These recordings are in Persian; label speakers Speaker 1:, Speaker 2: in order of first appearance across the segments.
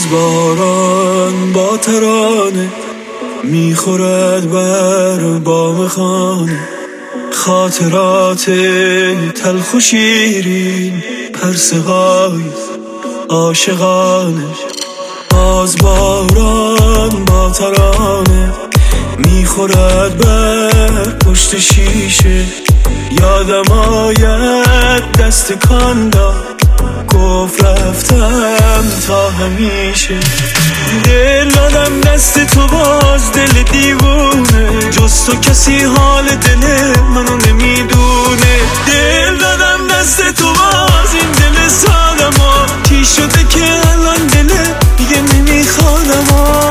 Speaker 1: باز باران با ترانه میخورد بر بام خانه، خاطرات تلخ و شیرین، پرسه های عاشقانه. باز باران با ترانه میخورد بر پشت شیشه، یادم آید دست کاندا گفت رفتم تا همیشه. دل دادم دست تو باز دل دیوونه، جز تو کسی حال دل منو نمیدونه. دل دادم دست تو باز این دل سادم چی شده که الان دل دیگه نمیخوادم.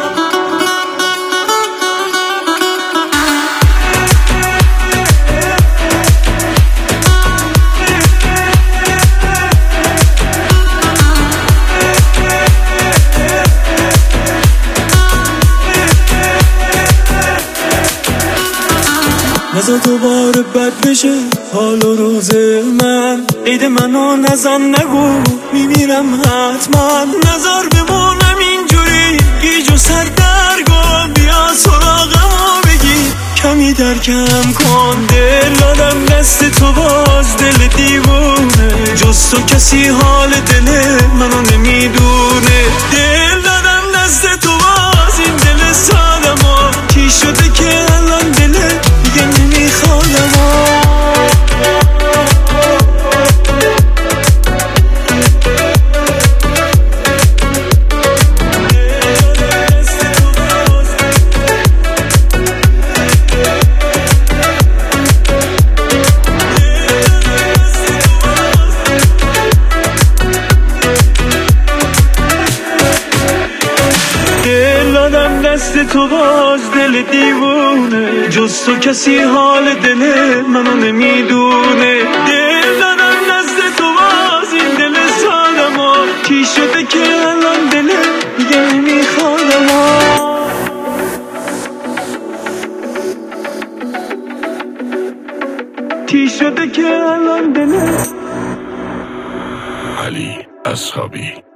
Speaker 1: نزا دوباره بد بشه حال و روز من، عید منو نزن نگو میمیرم حتما. نزار بمونم اینجوری گیج و سردرگم، بیا سراغمو بگی کمی درکم کن. دل دادم دست تو باز دل دیوونه، جز تو کسی حال دل منو نمیدونه. دل دادم دست تو باز این دل سادم چی شده که الان دل دیگه نمیخوادم. دست تو باز دل دیوونه، جز تو کسی حال دل منو نمیدونه. دل دادم دست تو باز این دل سادم چی شده که الان دل دیگه نمیخوادم. چی شده که الان دل.
Speaker 2: علی اصحابی.